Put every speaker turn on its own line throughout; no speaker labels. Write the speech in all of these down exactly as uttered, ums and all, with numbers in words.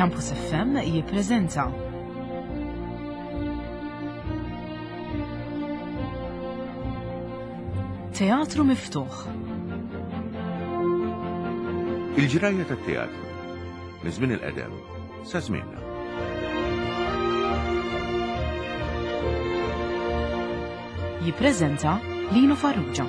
Campus F M jippreżenta Teatru Miftuħ.
Il-ġirajja tat-teatru, minn żmien il-qedem sa żmienna.
Jippreżenta Lino Farrugia.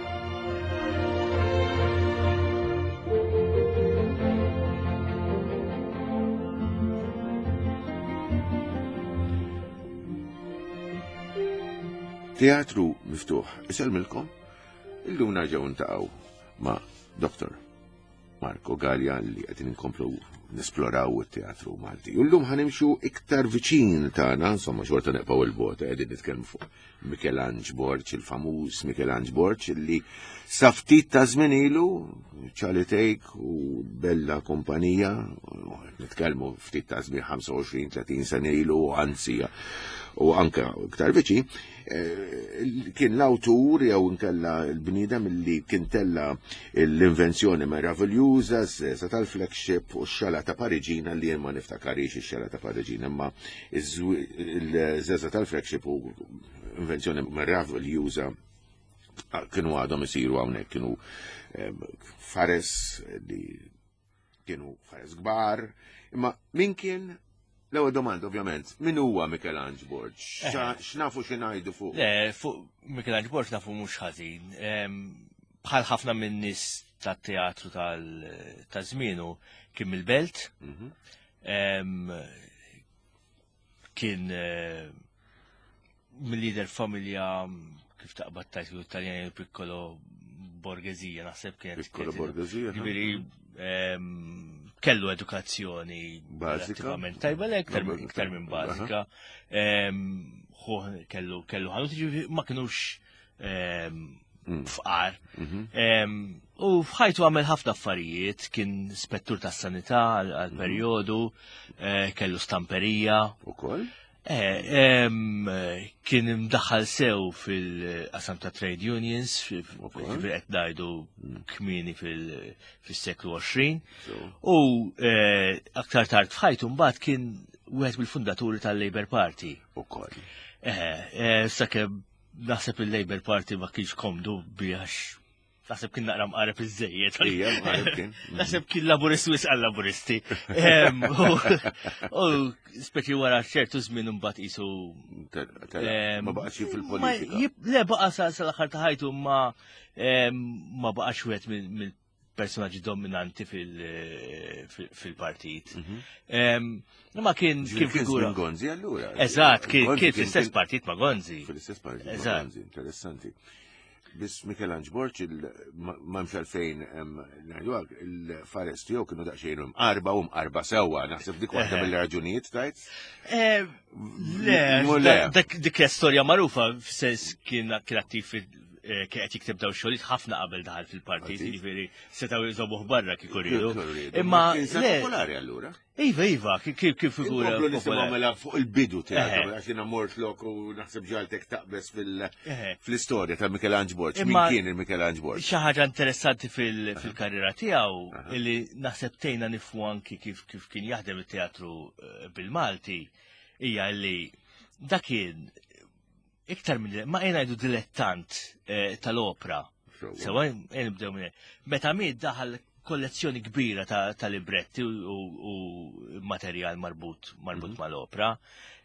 Teatru Miftuħ, iselmilkom, illum narġaw ntaqgħu ma' Doktor Marco Gallia li qegħdin inkomplu nesploraw it-teatru Malti. U llum ħanimxu iktar viċin tagħna, insomma xorta neqgħu il-bota qegħdin nitkellmu fuq Michelangelo Borg, il-famuż Michelangelo Borg li sa ftit ta' żmien ilu ċalitejk u bella kumpanija, nitkellmu ftit ta' żmien ħamsa u għoxrin tletin sena ilu anzi u anke iktar viċin, kien l-awtur jew inkella l-bniedem li kien tella l-invenzjoni meraviljuża sa tal-flagship u x-xala ta' Pariġina li jien ma niftakarix ix-xala ta' Pariġina, imma iż-żeza tal-flagship u invenzjoni meraviljuża kienu għadhom isiru hawnhekk, kienu fares li kienu fares kbar, imma min kien l-ewwel domanda ovvjament, min huwa Michelangelo Borg? X'nafu xi ngħidu fuq?
Le, fuq Michelangelo Borg nafu mhux ħażin. Bħal ħafna min-nies tat-teatru ta' żmienu kien mill-Belt, kien mill-lider familja kif taqbad tajtu Taljani piccolo borghesija, naħseb kienet.
Piccolo borghesija.
Kellu edukazzjoni relativament tajba lek, iktar minn bażika. Kellu kellu ħanut ma kinux fqar. U fħajtu għamel ħafna affarijiet, kien spettur tas-sanità għal perjodu, kellu stamperija.
Ukoll?
Kien imdaħħal sew fil-qasam ta' trade unions, qed ngħidu kmieni fis-seklu għoxrin. U aktar tard f'ħajtu mbagħad kien wieħed mill-fundaturi tal-Labour Party.
Ukoll.
Sakemm naħseb il-Labour Party ma kienx komdu biex naħseb kien naqra mqareb iż-żejjed. Naħseb kien laburist wis għal-laburisti. U speċi wara ċertu żmien imbagħad qisu
ma baqax fil-politika.
Le baqa' sal-aħħar ta' ħajtu ma ma baqax wieħed mill-personaġġi dominanti fil-partit. Ma kien kien figura.
Gonzi allura.
Eżatt, kien fl-istess partit ma' Gonzi.
Fl-istess partit ma' Gonzi, interessanti. Bis Michelangelo Borg m'hemmx għalfejn ngħidu il-fares tiegħu kienu daqsxejn mqarba u mqarba sewwa, naħseb dik waħda mill-raġunijiet tajt?
Le, dik l-istorja magħrufa f'sens kien attiv qed jikteb daw xogħlijiet ħafna qabel daħal fil-partit, jiġifieri setgħu jżommuh barra kieku rridu. Imma le
popolari allura.
Iva, iva, kif figura
popolari fuq il-bidu tiegħek għax jiena mort lok u naħseb ġaltek taqbes fil-istorja ta' Michelangelo Borg. Min kien il-Michelangelo Borg?
Xi ħaġa interessanti fil-karriera tiegħu li naħseb tgħinna nifhmu anki kif kien jaħdem it-teatru bil-Malti hija li dak kien iktar minn ma jgħidu dilettant tal-opera. Sewa nibdew minn meta miet daħal kollezzjoni kbira ta' libretti u materjal marbut mal-opera.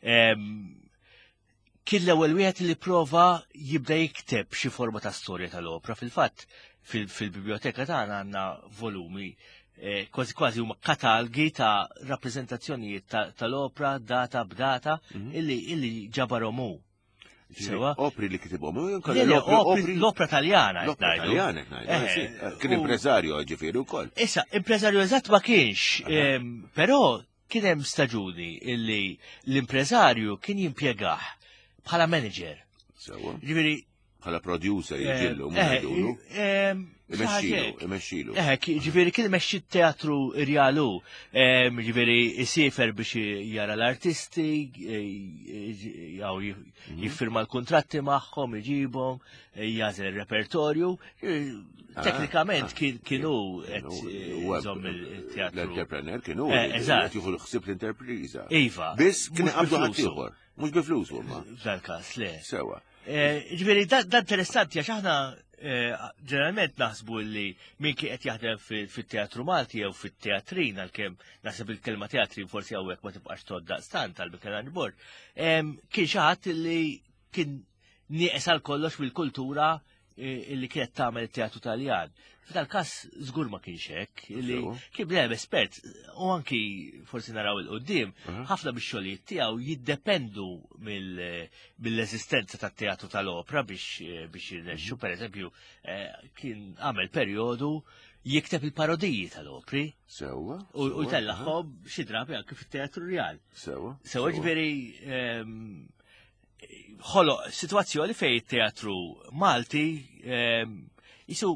Kien l-ewwel wieħed li prova jibda jikteb xi forma ta' storja tal-opera. Fil-fatt fil-biblioteka tagħna għandna volumi kważi kważi huma katalgi ta' rappreżentazzjonijiet tal-opera data b'data illi ġabarhom hu.
Opri li kitibhom.
L-opera taljana.
L-opera taljana, kien impreżarju ġifieri wkoll.
Issa, impreżarju eżatt ma kienx, però kien hemm staġuni illi l-impreżarju kien jimpjegah bħala manager.
Ġifieri bħala producer jiġillu, mhux jgħidulu. Imexxilu, imexxilu.
Eh, ġifieri kien imexxi t-teatru rjalu, ġifieri isifer biex jara l-artisti, jew jiffirma l-kuntratti magħhom, iġibhom, jażel ir-repertorju. Teknikament kienu qed jżomm il-teatru.
L-entrepreneur kienu qed jieħu l-ħsieb l-interpriża.
Iva.
Biss kien qabdu ħadd ieħor, mhux bi flus huma.
F'dal-każ, le.
Sewa.
Ġifieri da interessanti għax aħna ġeneralment naħsbu li min kien qed jaħdem fit-teatru Malti jew fit-teatrin għalkemm naħseb il-kelma teatri forsi hawnhekk ma tibqax tgħod stant tal-Michelangelo Bord. Kien xi ħadd li kien nieqes għal kollox bil-kultura illi kienet tagħmel it-teatru Taljan. F'dal-każ żgur ma kienx hekk, illi kien bnedem espert u anki forsi naraw il-qudiem, ħafna bix-xogħlijiet tiegħu jiddependu mill-eżistenza tat-teatru tal-opra biex biex jirnexxu. Pereżempju, kien għamel perjodu jikteb il-parodiji tal-opri.
Sewwa.
U jtellaħħom xi drabi anke fit-teatru Rjal.
Sewwa.
Sewwa ġifieri ħoloq situazzjoni fej teatru Malti jisu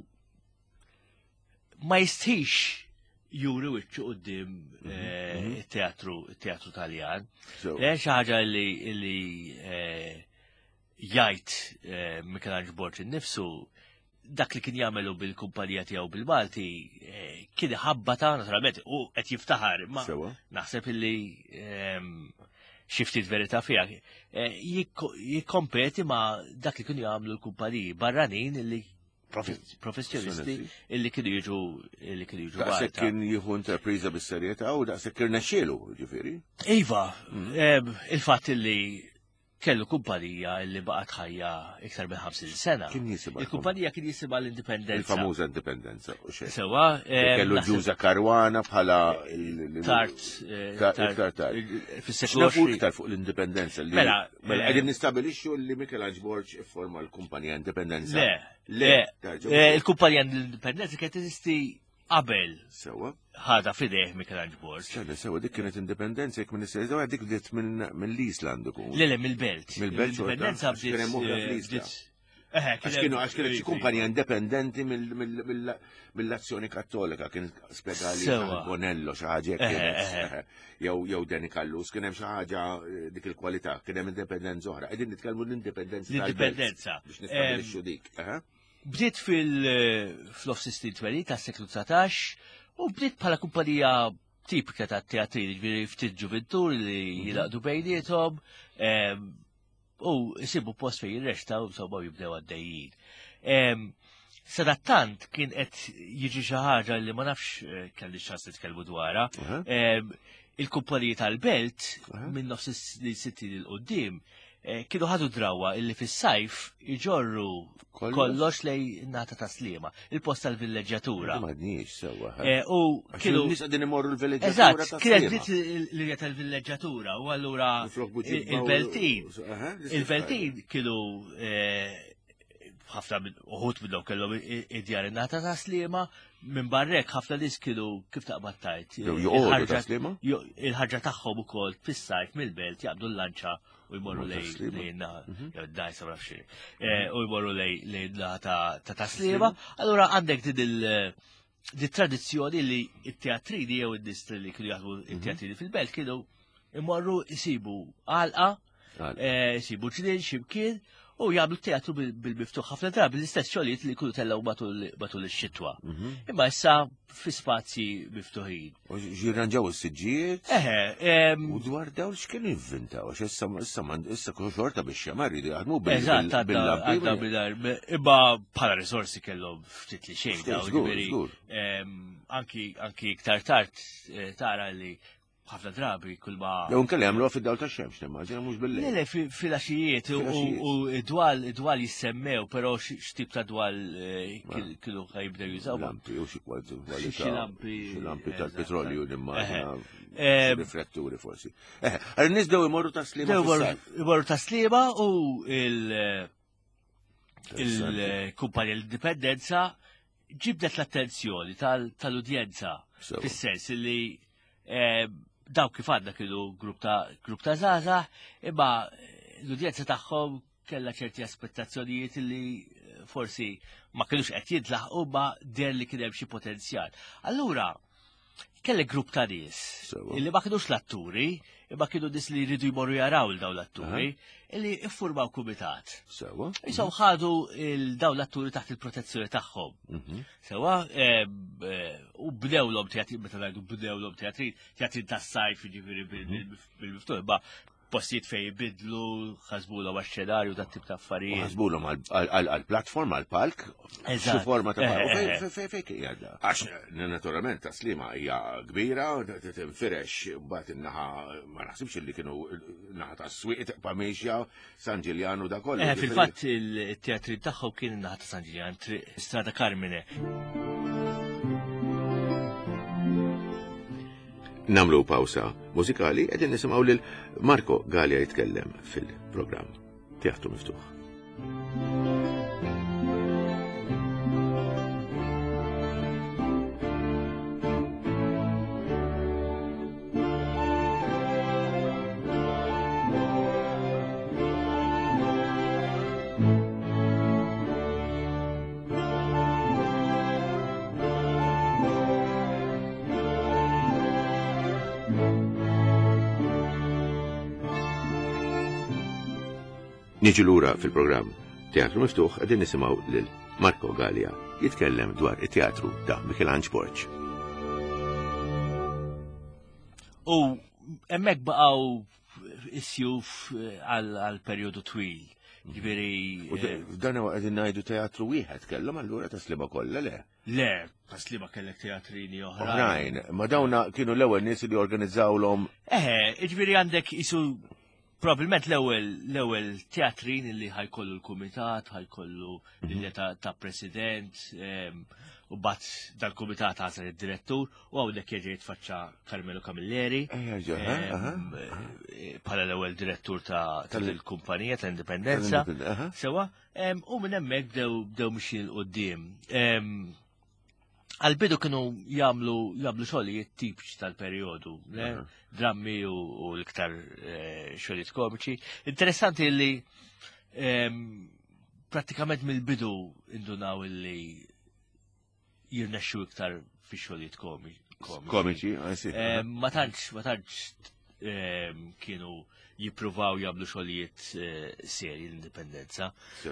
ma jistħix juri wiċċu qudiem teatru teatru Taljan. Xi ħaġa li jgħid Michelangelo Bord innifsu dak li kien jagħmelu bil-kumpanija tiegħu bil-Malti kien iħabbata naturalment u qed jiftaħar imma naħseb illi xi ftit verità fiha jikkompeti ma' dak li kienu jagħmlu l-kumpaniji barranin illi professjonisti illi kienu jiġu illi kienu jiġu barra.
Daqshekk kien jieħu interpriża bis-serjetà u daqshekk irnexxielu, ġifieri.
Iva, il-fatt illi kellu kumpanija illi baqgħet ħajja iktar minn ħamsin sena.
Kien jisibha.
Il-kumpanija kien jisibha l-indipendenza.
Il-famuża indipendenza.
Sewa.
Kellu Ġuża Karwana bħala
tard.
Iktar tard. Fis-seklu iktar fuq l-indipendenza. Mela, mela qegħdin nistabilixxu li Michelangelo Bord ifforma l-kumpanija indipendenza.
Le, le. Il-kumpanija l-indipendenza kienet teżisti qabel.
Sewa.
ħada fideh Michelangelo Bord.
ċella, sewa, dik kienet indipendenza, jek minn s-sezzawa, dik bdiet mill-Island ukoll.
Le, le, mill-Belt.
Mill-Belt.
L-indipendenza
bdiet. Għax kienu għax kienet xi kumpanija indipendenti mill-azzjoni kattolika, kien spjegali Bonello xi ħaġa kienet. Jew Deni Kallus, kien hemm xi ħaġa dik il-kwalità, kien hemm indipendenza oħra. Qegħdin nitkellmu l-indipendenza.
L-indipendenza.
Biex nistabilixxu dik.
Bdiet fil-fl-sestin twelid tas-seklu tsatax u bdiet bħala kumpanija tipika ta' teatri, ġifieri ftit ġuventur li jilaqdu bejniethom u jsibu post fejn jirrextaw insomma jibdew għaddejjin. Sadattant kien qed jiġi xi ħaġa li ma nafx kelli ċans nitkellmu dwarha. Il-kumpaniji tal-Belt minn nofs is-sittin il qudiem kienu ħadu drawa illi fis-sajf iġorru kollox lej nata taslima, il-post tal-villeġġatura.
M'għadniex sewwa.
U kienu
nies qegħdin imorru l-villeġġatura.
Eżatt, kienet bdiet l-irja tal-villeġġatura u allura il-Beltin. Il-Beltin kienu ħafna uħut minnhom kellhom id-djar in-nata taslima, minn barrek ħafna nies kienu kif taqbad tajt. Il-ħarġa tagħhom ukoll fis-sajf mill-Belt jaqbdu l-lanċa u jmorru lejn dajsa ma nafx u jmorru lejn ta' taslima. Allura għandek din il-tradizzjoni li t-teatrini jew id-distri li kienu jaħdmu it-teatrini fil-Belt kienu imorru jsibu għalqa, jsibu ġnien ximkien u jagħmlu teatru bil-miftuħ ħafna drabi l-istess xogħlijiet li jkunu tellgħu matul ix-xitwa. Imma issa fi spazji miftuħin.
U jirranġaw is-siġġijiet?
Eħe.
U dwar dawn x'kienu jivvintaw għax issa issa issa xorta biex xamar jridu jaħdmu
bil-labbi. Imma bħala risorsi kellhom ftit li xejn dawn ġifieri. Anki iktar tard tara li ħafna drabi kull ma.
Jew nkelli jagħmluha fid-dawl tax-xemx nimmaġina mhux bil-lejl.
Le le fil-għaxijiet u id-dwal id-dwal jissemmew, però x'tip ta' dwal kienu ħajbdew jużaw.
Lampi jew xi kwalità.
Xi lampi.
Xi lampi tal-petrolju nimmaġina. Rifletturi forsi. Għal nies dew imorru taslima.
Imorru taslima u il-kumpanija l-indipendenza ġibdet l-attenzjoni tal-udjenza fis-sens li dawk kif għandna kienu grupp ta' żgħażagħ, imma l-udjenza tagħhom kella ċerti aspettazzjonijiet li forsi ma kellux qed jidlaħqu ma der li kien hemm xi potenzjal. Allura kellek grupp ta' nies illi ma kienux l-atturi, imma kienu nies li jridu jmorru jaraw il-daw l-atturi, illi iffurmaw kumitat.
Sewa.
Jisaw ħadu il-daw l-atturi taħt il-protezzjoni tagħhom. Sewa, u bdewlhom teatri, meta ngħidu bdewlhom teatri, teatri tas-sajf jiġifieri bil-miftuħ, imma postijiet fej jibidlu, ħasbulhom għax-xenarju ta' tip ta' affarijiet.
Ħasbulhom għall-platform, għall-palk, xi forma ta' palk. Fejn kien jgħadda? Għax naturalment taslima hija kbira, tinfirex mbagħad in-naħa ma naħsibx li kienu naħa tas-swieq pa' mexja San Ġiljanu da kollu.
Fil-fatt il-teatri tagħhom kien in-naħa ta' San Ġiljan, Strada Carmine.
Namlu pawsa mużikali qegħdin nisimgħu lil Marco Gallia jitkellem fil-programm Teatru Miftuħ. Niġi lura fil-programm Teatru Miftuħ qegħdin nisimgħu lil Marco Gallia jitkellem dwar it-teatru ta' Michelangelo Borg.
U hemmhekk baqgħu issjuf għal perjodu twil. Ġifieri.
Dan huwa qegħdin ngħidu teatru wieħed kellhom allura taslima kollha le.
Le, taslima kellek teatrini oħrajn.
Oħrajn, ma dawna kienu l-ewwel nies li organizzawlhom.
Eħe, ġifieri għandek isu Probabilment l-ewwel l-ewwel teatrin li ħajkollu l-kumitat, ħajkollu linja ta' president, u bat dal-kumitat għażel id-direttur, u hawnhekk jerġa' jitfaċċa Carmelo Camilleri bħala l-ewwel direttur tal-kumpanija tal-Indipendenza. Sewa, u minn hemmhekk bdew mixin l-qudiem. Għal-bidu kienu jamlu jamlu xogħlijiet tipiċi tal-perjodu, drammi u l-iktar xogħlijiet komiċi. Interessanti li pratikament mill-bidu indunaw li jirnexxu iktar fi xogħlijiet komiċi. Ma tantx ma tantx kienu jippruvaw jagħmlu xogħlijiet serji l-indipendenza.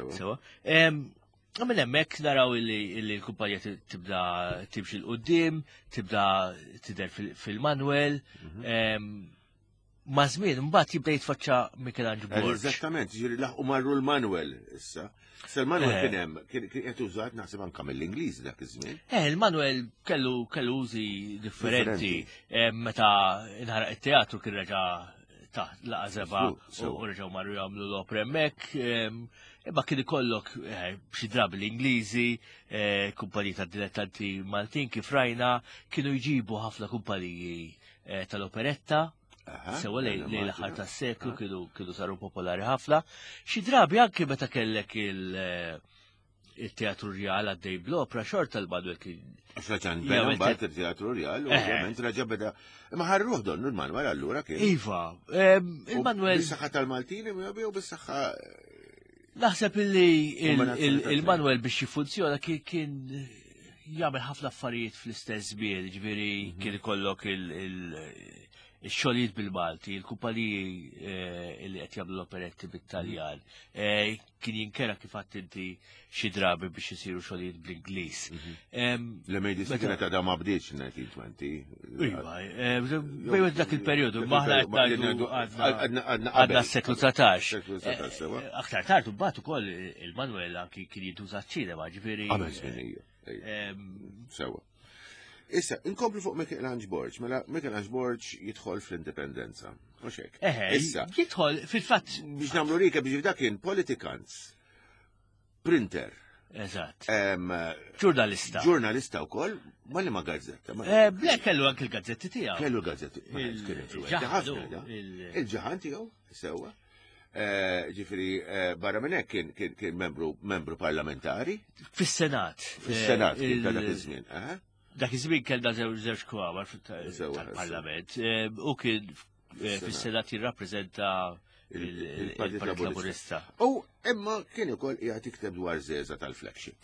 Għamil hemmhekk naraw li l-kumpanija tibda timxi l-qudiem, tibda tidher fil-manwel. Ma' żmien mbagħad jibda jitfaċċa Michelangelo Borg.
Eżattament, ġieri laħqu marru l-manwel issa. Sa l-manwel kien hemm kien qed użat naħseb anke mill-Ingliż dak iż-żmien.
Eh, il-manwel kellu kellu użi differenti. Meta inħaraq it-teatru kien reġa' taħt laqa żeba u reġgħu marru jagħmlu l-opera hemmhekk. Imma kien ikollok b'xi drabi l-Ingliżi, kumpaniji ta' dilettanti Maltin kif rajna, kienu jġibu ħafna kumpaniji tal-operetta, sewa lejn l-aħħar tas-seklu kienu saru popolari ħafna. Xi drabi anke meta kellek il-Teatru Rjal għaddej bl-opera xorta l-Manwel kien.
Xaċan beda mbagħad il-Teatru Rjal, ovvjament raġa beda. Imma ħarruh donnu l-Manwel allura kien.
Iva, il-Manwel.
Bis-saħħa tal-Maltini u bis-saħħa.
Naħseb illi il-Manwel biex jifunzjona kien jagħmel ħafna affarijiet fl-istess żmien, ġifieri kien ikollok il-xogħlijiet bil-Malti, il-kumpaniji li qed jagħmlu l-operetti bit-Taljan. Kien jinkera kif għadt inti xi drabi biex isiru xogħlijiet bl-Ingliż.
L-Mejdi Sikret għadha ma bdietx nineteen twenty.
Iva, bejwet dak il-perjodu, maħna għadna s-seklu satax. Aktar tard mbagħad ukoll il-Manwel anki kien jintuża ċ-ċinema, ġifieri.
Sewa. Issa, inkomplu fuq Michelangelo Borg, mela Michelangelo Borg jidħol fl-indipendenza. Mhux hekk.
Issa. Jidħol fil-fatt.
Biex nagħmlu rika biex dak kien politikant, printer.
Eżatt. Ġurnalista.
Ġurnalista wkoll, ma li ma gazzetta.
Ble kellu anke l-gazzetti tiegħu.
Kellu l-gazzetti. Il-ġaħan tiegħu, sewwa. Ġifieri barra minn hekk kien membru parlamentari.
Fis-Senat.
Fis-Senat kien ta' dak iż-żmien.
Dak iż-żmien kellna żewġ kwamar tal-Parlament. U kien fis-Senat jirrappreżenta il-Partit Laburista.
U imma kien ukoll qiegħed jikteb dwar żgħażagħ tal-flagship.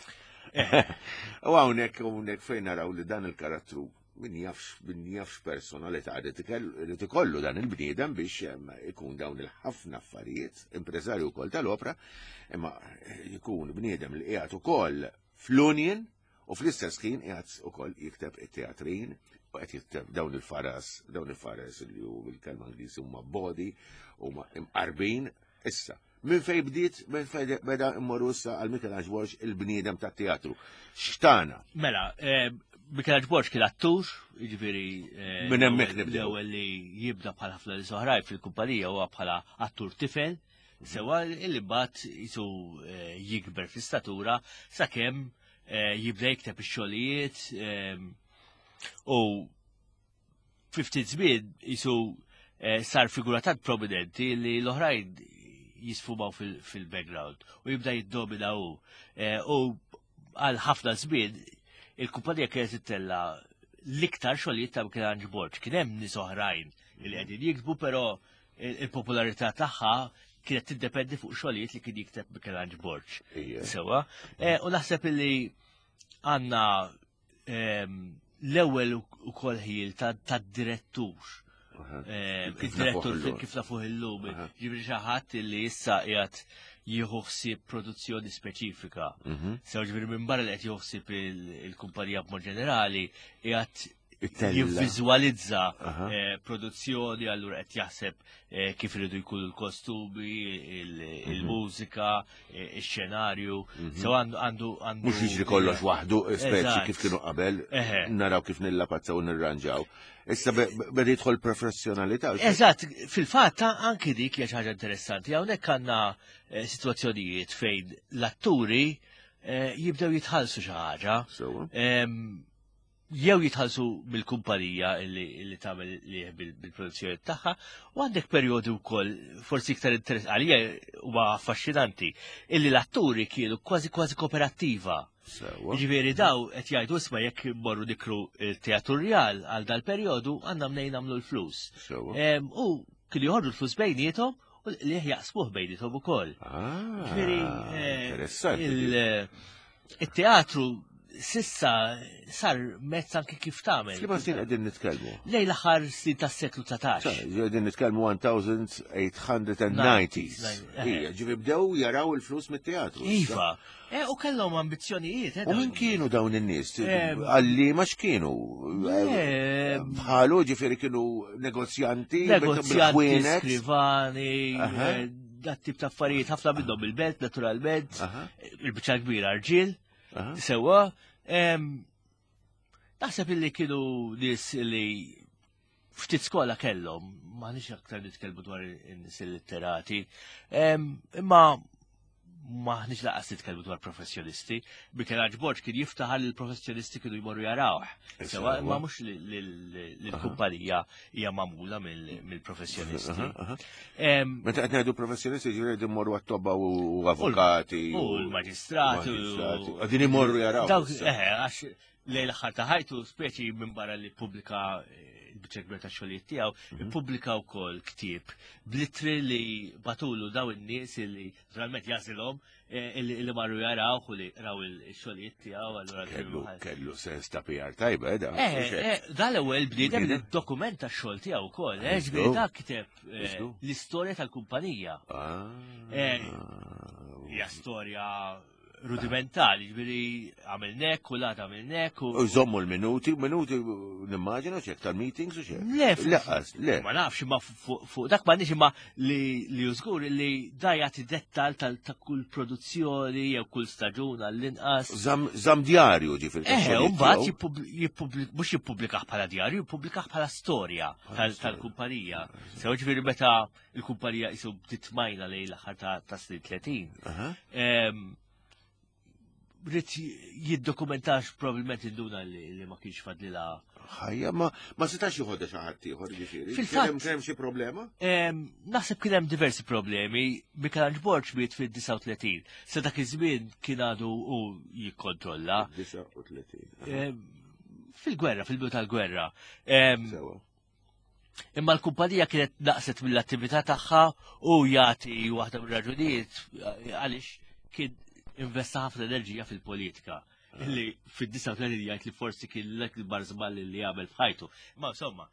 U hawnhekk hawnhekk fejn naraw li dan il-karattru min jafx min jafx personalità li ikollu dan il-bniedem biex ikun dawn il-ħafna affarijiet, impreżarju wkoll tal-opra, imma jkun bniedem li qiegħed ukoll fl-Union u fl-istess ħin qiegħed ukoll jikteb it-teatrin u qed jikteb dawn il-faras, dawn il-faras li hu bil-kelma Ingliżi huma body huma imqarbin issa. Min fej bdiet, min fej beda immorru issa għal Michelangelo il-bniedem tat-teatru. X'tana?
Mela, Michelangelo kien attur, jiġifieri
Minn hemmhekk nibdew.
l-ewwel li jibda bħala ħafna li soħraj fil-kumpanija huwa bħala attur tifel, sewa illi mbagħad jisu jikber fl-istatura sakemm jibda jikteb ix-xogħlijiet u ftit żmien jisu sar figura tant prominenti li l-oħrajn jisfumaw fil-background u jibda jiddomina u. U għal ħafna żmien il-kumpanija kienet tittella l-iktar xogħlijiet ta' Michelangelo. Kien hemm nies oħrajn li qegħdin jiktbu, però il-popolarità tagħha kienet tiddependi fuq xogħlijiet li kien jikteb Michelangelo. Sewa. U naħseb li għandna l-ewwel ukoll ħil tad-direttur. Il-direttur kif nafuh illum, ġibri xi ħadd li issa qiegħed jieħu ħsieb produzzjoni speċifika. Sew ġifieri minn barra li qed jieħu ħsieb il-kumpanija b'mod ġenerali qiegħed jivviżwalizza produzzjoni, allura qed jaħseb kif iridu jkunu l-kostumi, il-mużika, ix-xenarju. Sew għandu
Mhux jiġri kollox waħdu, speċi kif kienu qabel, naraw kif nillapazzaw u nirranġaw. Issa beda jidħol professjonalità.
Eżatt, fil-fatt anki dik hija xi ħaġa interessanti. Hawnhekk għandna sitwazzjonijiet fejn l-atturi jibdew jitħallsu xi ħaġa. Jew jitħallsu bil-kumpanija li tagħmel bil-produzzjoni tagħha, u għandek perjodu wkoll forsi iktar interess għalija huwa affaxxinanti illi l-atturi kienu kważi kważi kooperattiva. Jiġifieri daw qed jgħidu isma' jekk immorru nikru il-Teatru Real għal dal-perjodu għandna mnejn nagħmlu l-flus. U kienu joħorġu l-flus bejniethom u li jaqsmuh bejniethom ukoll. Ġifieri il-teatru sissa sar mezz anke kif tagħmel.
F'liema snin qegħdin nitkellmu.
Lejn l-aħħar snin tas-seklu satax.
Qegħdin nitkellmu eighteen nineties. Hija, ġifieri bdew jaraw il-flus mit-teatru.
Iva. U kellhom ambizzjonijiet.
U min kienu dawn in-nies? Għalli ma x'kienu? Bħalu ġifieri kienu negozjanti,
negozjanti, skrivani, dat tip ta' affarijiet ħafna minnhom il-belt, naturalment, il-biċċa kbira rġiel. Sewa, naħseb illi kienu nies li ftit skola kellhom, ma nix aktar nitkellmu dwar in-nies illitterati, imma ma nix laqas nitkellmu dwar professjonisti. Michelangelo kien jiftaħ li l-professjonisti kienu jmorru jarawh. Sewa, imma mhux l-kumpanija hija magħmula mill-professjonisti.
Meta qed ngħidu professjonisti ġifieri jmorru għat-tobba u avukati.
U l-maġistrati.
Qegħdin imorru jaraw.
Għax lejn l-aħħar ta' ħajtu speċi minn barra li pubblika il-biċċa ta' xogħlijiet tiegħu, ippubblika wkoll ktieb b'littri li batulu daw in-nies li naturalment jażilhom li marru jaraw u li raw il-xogħlijiet tiegħu allura
kellu sens ta' P R tajba da.
Dan l-ewwel bniedem iddokumenta x-xogħol tiegħu wkoll, ġifieri dak kiteb l-istorja tal-kumpanija. Hija storja rudimentali, ġviri għamilnek u lat għamilnek u.
Użommu l-minuti, minuti nimmaġina xek tal-meetings u xek.
Le,
laqas, le.
Ma nafx imma fuq dak ma nix imma li użgur li dajati dettal ta' kull produzzjoni jew kull staġun għall-inqas.
Zam djarju ġifir.
Eh, un bat mux jipublikaħ bħala djarju, jipublikaħ bħala storja tal-kumpanija. Sew ġviri meta il-kumpanija jisu titmajna li l-ħar ta' snin tletin. Rrit jiddokumentax probabilment induna li ma kienx fadlila.
Ħajja, ma setax jħodda xaħat ieħor ġifieri. Fil-fatt. Kemm xi problema?
Naħseb kien hemm diversi problemi. Michelangelo miet fid-tisa' u tletin. Sa dak iż-żmien kien għadu u jikkontrolla.
tisa' u tletin.
Fil-gwerra, fil-bidu tal-gwerra. Imma l-kumpanija kienet naqset mill-attività tagħha u jagħti waħda mir-raġunijiet għaliex kien investa ħafna enerġija fil-politika. Illi fid-disa u tletin jgħid li forsi kien l-ikbar żball li jagħmel f'ħajtu. Ma insomma.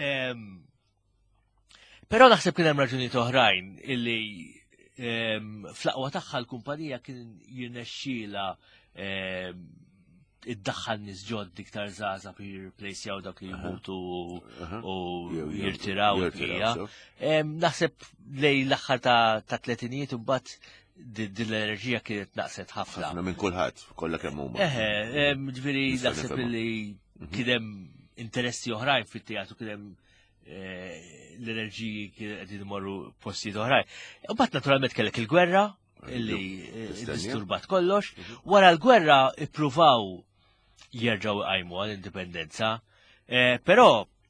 Però naħseb kien hemm raġunijiet oħrajn illi fl-aqwa tagħha l-kumpanija kien jirnexxiela id-daħħal nies ġoddi iktar żgħażagħ biex jirreplacejaw dawk li jmutu u jirtiraw il-bqija. Naħseb lejn l-aħħar ta' tletinijiet imbagħad din l-enerġija kienet naqset ħafna.
Ħafna minn kulħadd, kollha kemm huma.
Eħe, ġifieri naħseb li kien hemm interessi oħrajn fit-teatru, kien hemm l-enerġiji kien qegħdin imorru postijiet oħrajn. Imbagħad naturalment kellek il-gwerra illi disturbat kollox. Wara l-gwerra ippruvaw jerġgħu iqajmu għall-indipendenza, però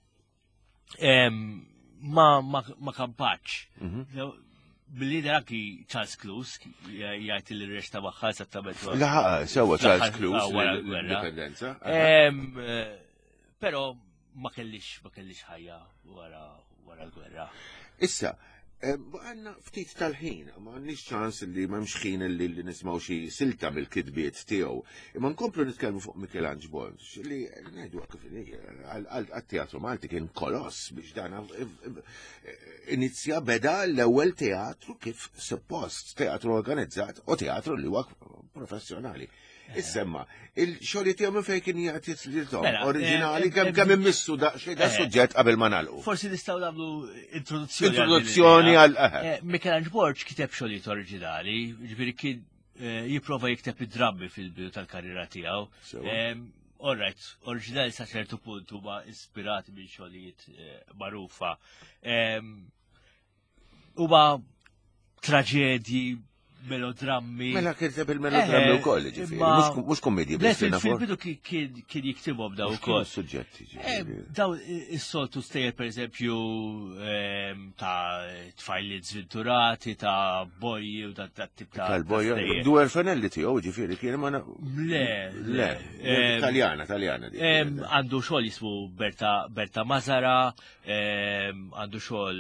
ma kampax. Bil-lider anki Charles Cluse jgħid li r-rexta magħha esattament.
Laħa, sewwa Charles Cluse l-indipendenza.
Però ma kellix ma kellix ħajja wara l-gwerra.
Issa, għanna ftit tal-ħin, ma għannix ċans li ma mxħin li nismaw xi silta mill-kidbiet tiegħu. Imma nkomplu nitkellmu fuq Michelangelo, li ngħidu kif għat-teatru Malti kien koloss biex dan inizja beda l-ewwel teatru kif suppost, teatru organizzat u teatru li huwa professjonali. Issemma, il-xogħli tiegħu minn fejn kien jagħti tlilthom oriġinali kemm kemm immissu daqsxejn da suġġett qabel ma nagħlqu.
Forsi nistgħu nagħmlu introduzzjoni.
Introduzzjoni għal
Michelangelo kiteb xogħlijiet oriġinali, ġifieri kien jipprova jikteb id-drammi fil-bidu tal-karriera tiegħu. All right, oriġinali sa ċertu punt huma ispirati minn xogħlijiet magħrufa. Huma traġedji, melodrammi.
Mela kiteb il-melodrammi wkoll, ġifieri, mhux kommedji
biss. Fil-bidu kien jiktibhom daw ukoll.
Suġġetti.
Daw is-soltu stejjer pereżempju ta' tfajliet żventurati, ta' bojji u dat tip ta'
tal-bojja. Dwar fanelli tiegħu ġifieri kien ma
Le,
le. Taljana, Taljana dik.
Għandu xogħol jismu Berta Mazzara, għandu xogħol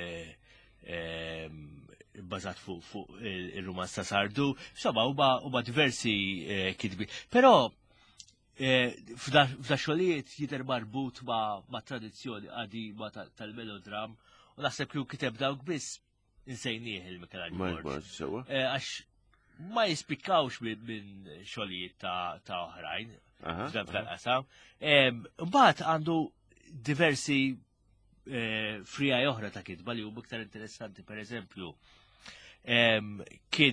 bbażat fuq il-rumans ta' Sardu, insomma huma diversi kitbi. Però f'da xogħlijiet jidher marbut ma' tradizzjoni qadima tal-melodram u naħseb li kiteb dawk biss insejnieh il-Michelangelo. Għax ma jispikkawx minn xogħlijiet ta' oħrajn f'dan tal-qasam. Imbagħad għandu diversi frija oħra ta' kitba li huma iktar interessanti, pereżempju kien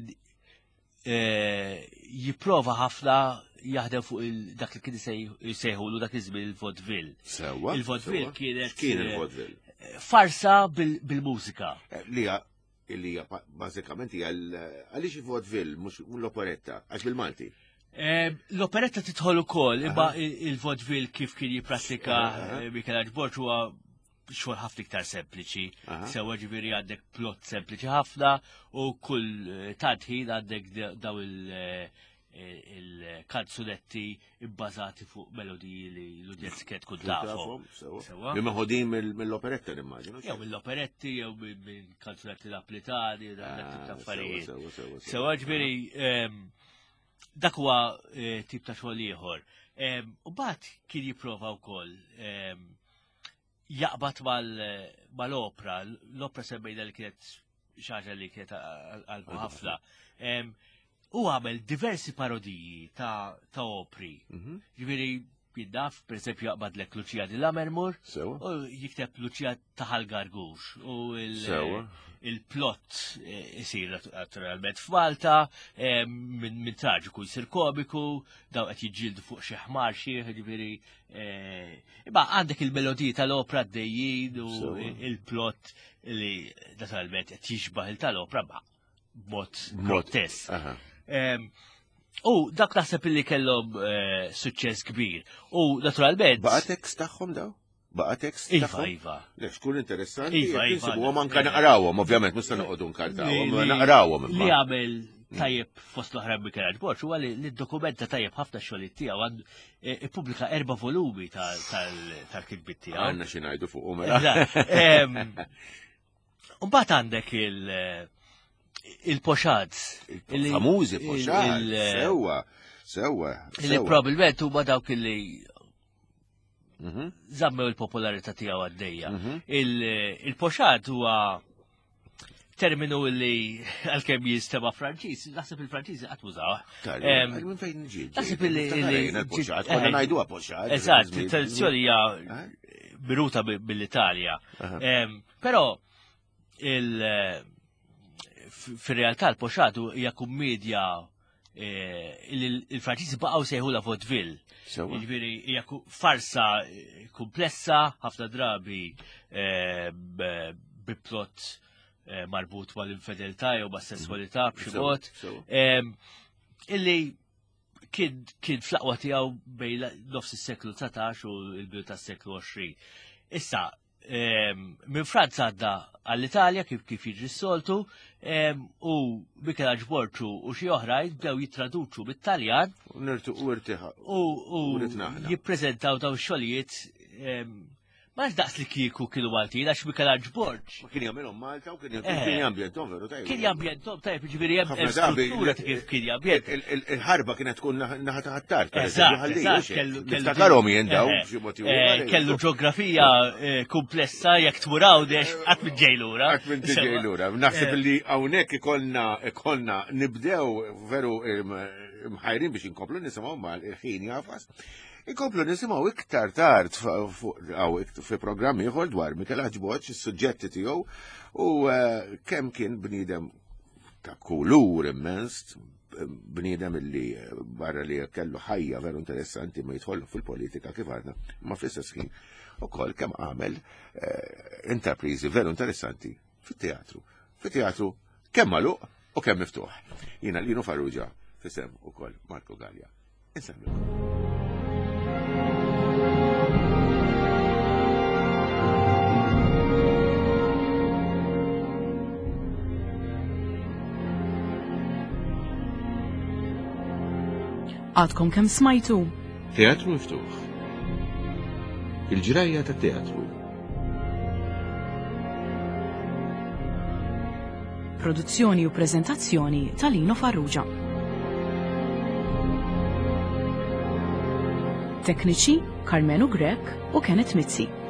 jipprova ħafna jaħdem fuq dak li kien jsejħulu dak iż-żmien il-vaudeville.
Sewwa.
Il-vaudeville kienet
kien il-vaudeville.
Farsa bil-mużika.
Li hija bażikament hija għaliex il-vaudeville mhux l-operetta għax bil-Malti.
L-operetta tidħol ukoll, imma il-vaudeville kif kien jipprattika Michelangelo huwa xogħol ħafna iktar sempliċi, sewwa ġifieri għandek plot sempliċi ħafna u kull tant ħin għandek daw il-kanzunetti ibbażati fuq melodiji li l-udjenza kienet tkun tafhom.
Li meħodin mill-operetta nimmaġinu.
Jew mill-operetti jew minn kanzunetti napolitani, dak tip ta' affarijiet. Sewwa ġifieri dak huwa tip ta' xogħol ieħor. U mbagħad kien jipprova wkoll jaqbad mal-opera, l-opera semmejna li kienet xaġa li kienet għalbu ħafna. U għamel diversi parodiji ta' opri. Ġifieri jiddaf, per esempio, jaqbad lek Lucia di Lammermoor, u jikteb Lucia ta' Ħalgargux. U il-plot jisir naturalment f'Malta, minn traġiku jisir komiku, daw qed jiġġieldu fuq xi ħmar xieħ, ġifieri. Imma għandek il-melodiji tal-opra d-dejjin u il-plot li naturalment qed jixbaħ il-tal-opra ma' b'mod grottess. U dak naħseb illi kellhom suċċess kbir. U naturalment.
Baqa' tekst tagħhom daw? Baqa' tekst
Iva, Iva.
Lex kun interessanti.
Iva, Iva.
U manka naqrawhom, ovvjament, mhux se noqogħdu nkartawhom, naqrawhom.
Li għamel tajjeb fost l-oħra Mikael Borċ huwa li d-dokumenta tajjeb ħafna xogħol tiegħu għandu ippubblika erba' volumi tal-kitbiet tiegħu.
Għandna xi ngħidu fuq
Mbagħad għandek il-poxads.
Il-famużi poxads. Sewwa, sewwa.
Li probabbilment huma dawk li żammew il-popolarità tiegħu għaddejja. Il-poxad huwa terminu li għal-kem jistema Franċiż, naħseb il-Franċiżi qatt użawh. Naħseb li
il-poxad, konna ngħiduha poxad.
Eżatt, it-tradizzjoni hija miruta mill-Italja. Però fir-realtà l-poxad hija kummedja il-Franċiżi baqgħu sejħula vaudeville. Jiġifieri hija farsa komplessa ħafna drabi bi plott marbut mal-infidelità jew mas-sesswalità b'xi mod. Illi kien fl-aqwa tiegħu bejn nofs is-seklu tsatax u l-bidu tas-seklu għoxrin. Issa, minn Franza għadda għall-Italja kif kif jiġri s-soltu u Mikael Borċu u xi oħrajn bdew jittraduċu bit-Taljan u jippreżentaw dawn xogħlijiet ma daqs li kieku kienu Maltin, għax Mikael Borċ.
Ma kien jagħmilhom Malta u kien jambjentom veru tajjeb.
Kien jambjentom tajjeb, ġifieri hemm struttura kif kien jambjent.
Il-ħarba kienet tkun naħa ta' ħattar.
Eżatt,
niftakarhom jendaw b'xi mod
kellu ġeografija komplessa jekk tmur hawnhekk qatt minn ġej lura.
Qatt minn ġej lura. Naħseb li hawnhekk ikollna nibdew veru mħajrin biex inkomplu nisimgħu mal-ħin jafas. Ikomplu nisimgħu iktar tard fi programm ieħor dwar Mikael Borċ, is-suġġetti tiegħu u kemm kien bniedem ta' kulur immens, bniedem illi barra li kellu ħajja veru interessanti ma jidħollu fil-politika kif għadna, ma fl-istess ħin ukoll kemm għamel intrapriżi veru interessanti fit-teatru. Fit-teatru kemm magħluq u kemm miftuħ. Jiena Lino Farrugia fisem ukoll Marco Gallia. Insemmi.
Għadkom kemm smajtu?
Teatru miftuħ. Il-ġrajja tat-teatru.
Produzzjoni u preżentazzjoni ta' Lino Farrugia. Tekniċi Carmenu Grek u Kenneth Mizzi.